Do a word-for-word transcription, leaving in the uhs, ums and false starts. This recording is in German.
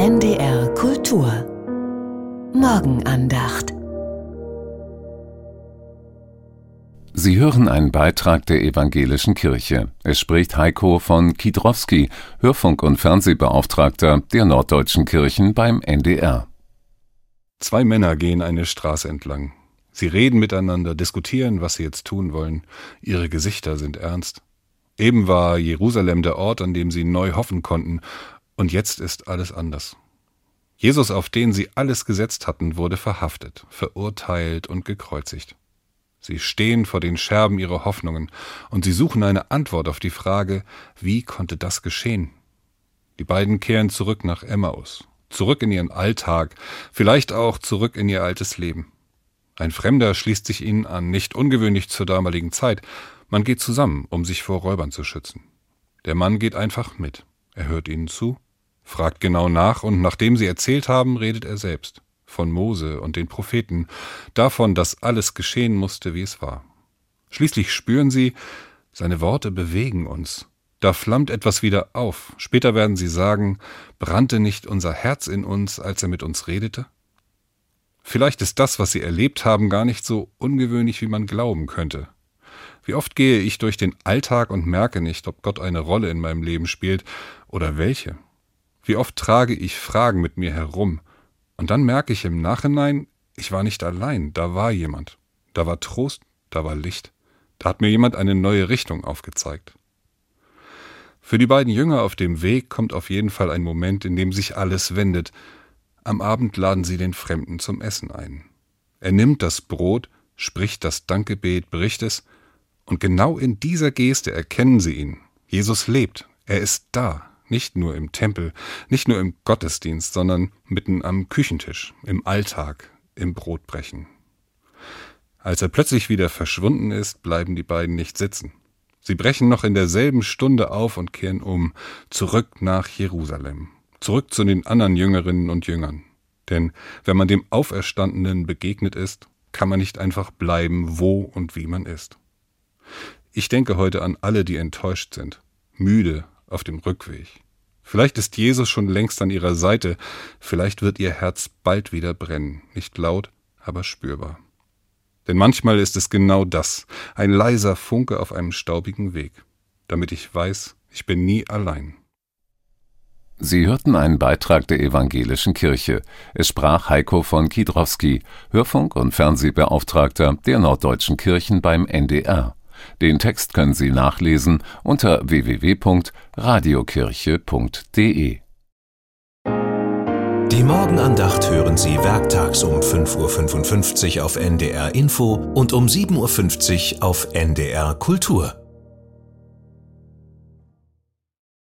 N D R Kultur Morgenandacht. Sie hören einen Beitrag der Evangelischen Kirche. Es spricht Heiko von Kidrowski, Hörfunk- und Fernsehbeauftragter der Norddeutschen Kirchen beim N D R. Zwei Männer gehen eine Straße entlang. Sie reden miteinander, diskutieren, was sie jetzt tun wollen. Ihre Gesichter sind ernst. Eben war Jerusalem der Ort, an dem sie neu hoffen konnten, und jetzt ist alles anders. Jesus, auf den sie alles gesetzt hatten, wurde verhaftet, verurteilt und gekreuzigt. Sie stehen vor den Scherben ihrer Hoffnungen und sie suchen eine Antwort auf die Frage, wie konnte das geschehen? Die beiden kehren zurück nach Emmaus, zurück in ihren Alltag, vielleicht auch zurück in ihr altes Leben. Ein Fremder schließt sich ihnen an, nicht ungewöhnlich zur damaligen Zeit. Man geht zusammen, um sich vor Räubern zu schützen. Der Mann geht einfach mit. Er hört ihnen zu, fragt genau nach und nachdem sie erzählt haben, redet er selbst. Von Mose und den Propheten, davon, dass alles geschehen musste, wie es war. Schließlich spüren sie, seine Worte bewegen uns. Da flammt etwas wieder auf. Später werden sie sagen, brannte nicht unser Herz in uns, als er mit uns redete? Vielleicht ist das, was sie erlebt haben, gar nicht so ungewöhnlich, wie man glauben könnte. Wie oft gehe ich durch den Alltag und merke nicht, ob Gott eine Rolle in meinem Leben spielt oder welche. Wie oft trage ich Fragen mit mir herum und dann merke ich im Nachhinein, ich war nicht allein, da war jemand. Da war Trost, da war Licht. Da hat mir jemand eine neue Richtung aufgezeigt. Für die beiden Jünger auf dem Weg kommt auf jeden Fall ein Moment, in dem sich alles wendet. Am Abend laden sie den Fremden zum Essen ein. Er nimmt das Brot, spricht das Dankgebet, bricht es, und genau in dieser Geste erkennen sie ihn. Jesus lebt, er ist da, nicht nur im Tempel, nicht nur im Gottesdienst, sondern mitten am Küchentisch, im Alltag, im Brotbrechen. Als er plötzlich wieder verschwunden ist, bleiben die beiden nicht sitzen. Sie brechen noch in derselben Stunde auf und kehren um, zurück nach Jerusalem. Zurück zu den anderen Jüngerinnen und Jüngern. Denn wenn man dem Auferstandenen begegnet ist, kann man nicht einfach bleiben, wo und wie man ist. Ich denke heute an alle, die enttäuscht sind, müde auf dem Rückweg. Vielleicht ist Jesus schon längst an ihrer Seite, vielleicht wird ihr Herz bald wieder brennen, nicht laut, aber spürbar. Denn manchmal ist es genau das, ein leiser Funke auf einem staubigen Weg, damit ich weiß, ich bin nie allein. Sie hörten einen Beitrag der Evangelischen Kirche. Es sprach Heiko von Kidrowski, Hörfunk- und Fernsehbeauftragter der Norddeutschen Kirchen beim N D R. Den Text können Sie nachlesen unter w w w punkt radiokirche punkt d e. Die Morgenandacht hören Sie werktags um fünf Uhr fünfundfünfzig auf N D R Info und um sieben Uhr fünfzig auf N D R Kultur.